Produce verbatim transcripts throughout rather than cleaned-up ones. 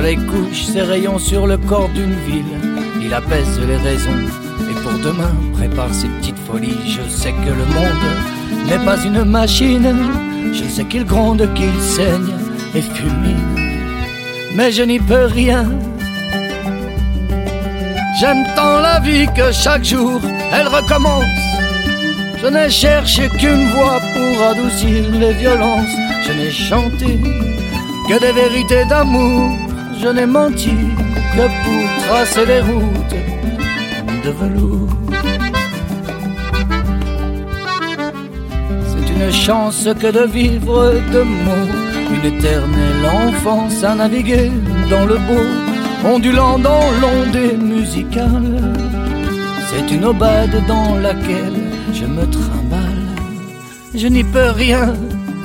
soleil couche ses rayons sur le corps d'une ville. Il apaise les raisons et pour demain prépare ses petites folies. Je sais que le monde n'est pas une machine. Je sais qu'il gronde, qu'il saigne et fulmine, mais je n'y peux rien. J'aime tant la vie que chaque jour elle recommence. Je n'ai cherché qu'une voix pour adoucir les violences. Je n'ai chanté que des vérités d'amour. Je n'ai menti que pour tracer les routes de velours. C'est une chance que de vivre de mots, une éternelle enfance à naviguer dans le beau, ondulant dans l'ondée musicale. C'est une aubade dans laquelle je me trimballe. Je n'y peux rien.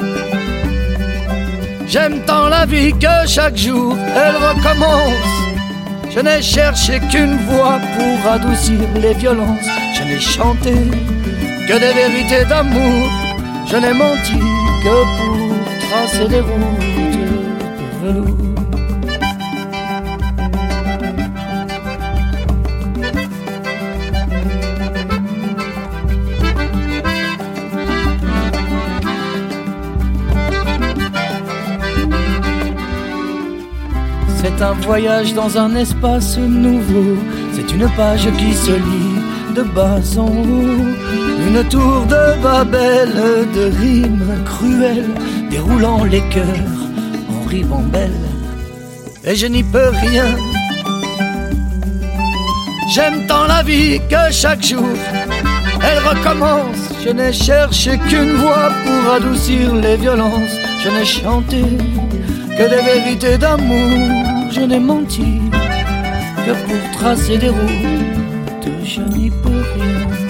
J'aime tant la vie que chaque jour elle recommence. Je n'ai cherché qu'une voix pour adoucir les violences. Je n'ai chanté que des vérités d'amour. Je n'ai menti que pour tracer des routes de velours. C'est un voyage dans un espace nouveau. C'est une page qui se lit de bas en haut. Une tour de Babel de rimes cruelles, déroulant les cœurs en ribambelle. Et je n'y peux rien. J'aime tant la vie que chaque jour elle recommence. Je n'ai cherché qu'une voix pour adoucir les violences. Je n'ai chanté que des vérités d'amour. Je n'ai menti que pour tracer des routes. Je n'y peux rien.